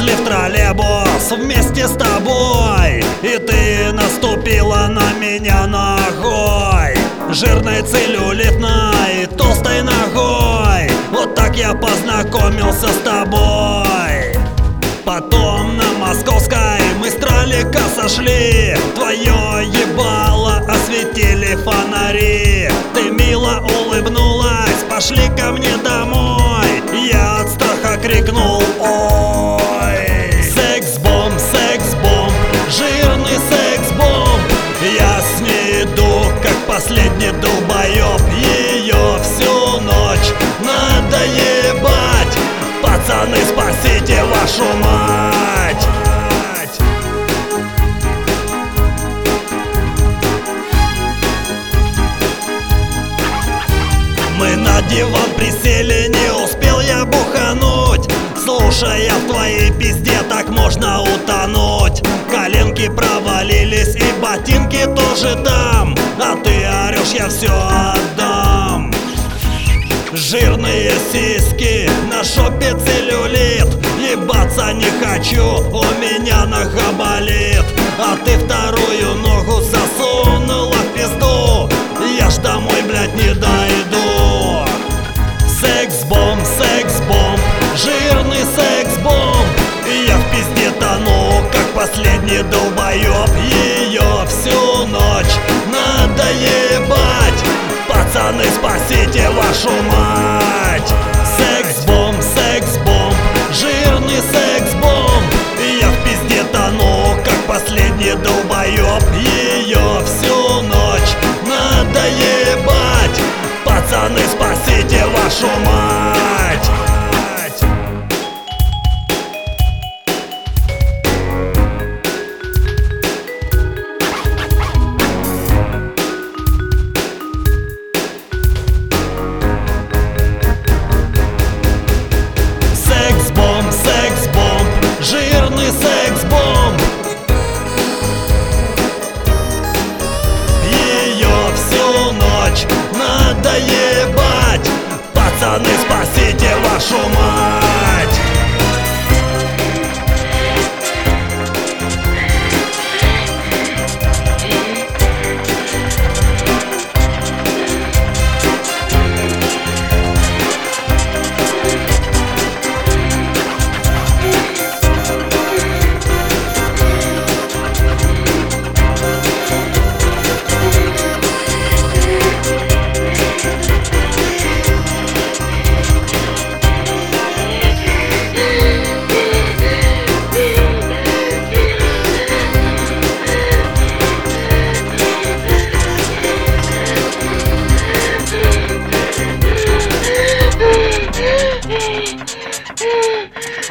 залезли в троллейбус вместе с тобой, и ты наступила на меня ногой, жирной, целлюлитной, толстой ногой. Вот так я познакомился с тобой. Потом на Московской мы с троллика сошли, твое ебало осветили фонари. Ты мило улыбнулась, пошли ко мне домой. Я от страха крикнул: ой! Секс-бомб, секс-бомб, жирный секс-бомб. Я с ней иду, как последний долбоеб. Ее всю ночь надо ебать. Пацаны, спасите вашу мать! Мы на диван присели, не успел я бухануть. Слушая, в твоей пизде так можно утонуть. Коленки провалились и ботинки тоже там, а ты орешь: я все отдам. Жирные сиськи, на шопе целлюлит. Ебаться не хочу, у меня нога болит. А ты вторую ногу засунула в пизду. Я ж домой, блядь, не дойду. Секс-бомб, секс-бомб, жирный секс-бомб. Я в пизде тону, как последний долбоеб. Ее всю ночь надо ебать. Пацаны, спасите вашу мать! Секс-бомб, секс-бомб, жирный секс-бомб. Я в пизде тону, как последний долбоеб. Ее всю ночь надо ебать. Пацаны, спасите вашу мать! Секс-бомб, секс-бомб, жирный секс-бомб. Ее всю ночь надо ебать. Пацаны, спасите вашу мать! Mm-hmm.